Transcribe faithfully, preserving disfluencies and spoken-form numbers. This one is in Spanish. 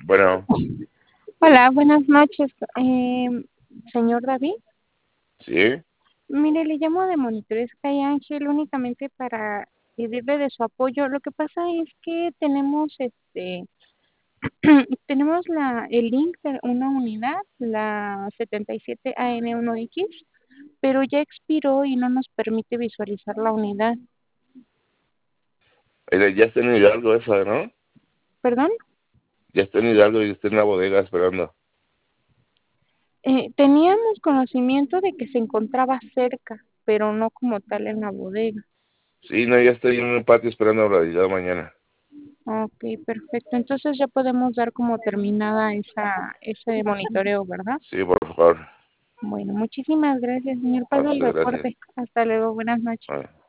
Bueno, Hola, buenas noches, eh, señor David. sí, Mire, le llamo de Monitores Sky Ángel únicamente para pedirle de su apoyo. Lo que pasa es que tenemos este tenemos la el link de una unidad, la setenta y siete A N uno X, pero ya expiró y no nos permite visualizar la unidad. eh, ya está en Hidalgo esa, ¿no? ¿Perdón? Ya está en Hidalgo y está en la bodega esperando. Eh, teníamos conocimiento de que se encontraba cerca, pero no como tal en la bodega. Sí, no, ya estoy en un patio esperando a la de mañana. Ok, perfecto. Entonces ya podemos dar como terminada esa, ese monitoreo, ¿verdad? Sí, por favor. Bueno, muchísimas gracias, señor. A Paso el usted, gracias. reporte. Hasta luego. Buenas noches. Ah.